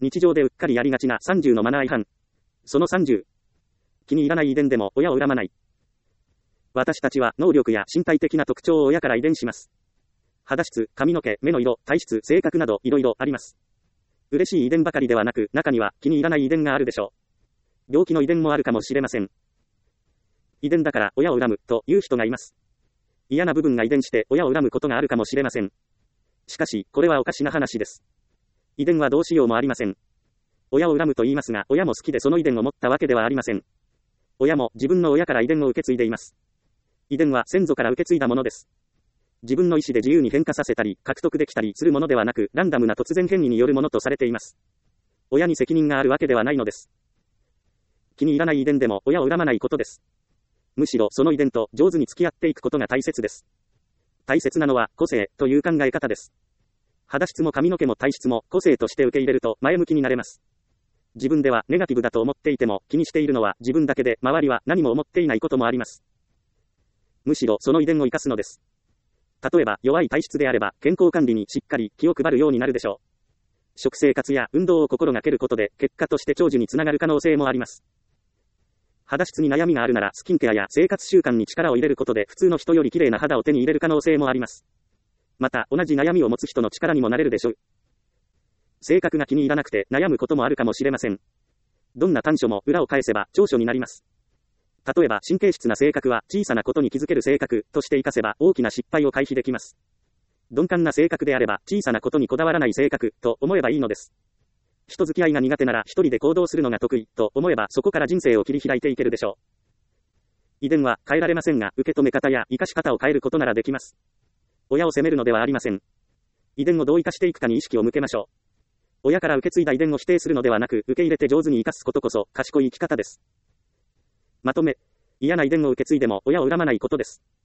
日常でうっかりやりがちな30のマナー違反。その30。気に入らない遺伝でも親を恨まない。私たちは能力や身体的な特徴を親から遺伝します。肌質、髪の毛、目の色、体質、性格などいろいろあります。嬉しい遺伝ばかりではなく、中には気に入らない遺伝があるでしょう。病気の遺伝もあるかもしれません。遺伝だから親を恨むという人がいます。嫌な部分が遺伝して親を恨むことがあるかもしれません。しかし、これはおかしな話です。遺伝はどうしようもありません。親を恨むと言いますが、親も好きでその遺伝を持ったわけではありません。親も自分の親から遺伝を受け継いでいます。遺伝は先祖から受け継いだものです。自分の意思で自由に変化させたり、獲得できたりするものではなく、ランダムな突然変異によるものとされています。親に責任があるわけではないのです。気に入らない遺伝でも親を恨まないことです。むしろその遺伝と上手に付き合っていくことが大切です。大切なのは個性という考え方です。肌質も髪の毛も体質も個性として受け入れると前向きになれます。自分ではネガティブだと思っていても気にしているのは自分だけで周りは何も思っていないこともあります。むしろその遺伝を生かすのです。例えば弱い体質であれば健康管理にしっかり気を配るようになるでしょう。食生活や運動を心がけることで結果として長寿につながる可能性もあります。肌質に悩みがあるならスキンケアや生活習慣に力を入れることで普通の人より綺麗な肌を手に入れる可能性もあります。また同じ悩みを持つ人の力にもなれるでしょう。性格が気に入らなくて悩むこともあるかもしれません。どんな短所も裏を返せば長所になります。例えば神経質な性格は小さなことに気づける性格として活かせば大きな失敗を回避できます。鈍感な性格であれば小さなことにこだわらない性格と思えばいいのです。人付き合いが苦手なら一人で行動するのが得意と思えばそこから人生を切り開いていけるでしょう。遺伝は変えられませんが受け止め方や生かし方を変えることならできます。親を責めるのではありません。遺伝をどう生かしていくかに意識を向けましょう。親から受け継いだ遺伝を否定するのではなく受け入れて上手に生かすことこそ賢い生き方です。まとめ、嫌な遺伝を受け継いでも親を恨まないことです。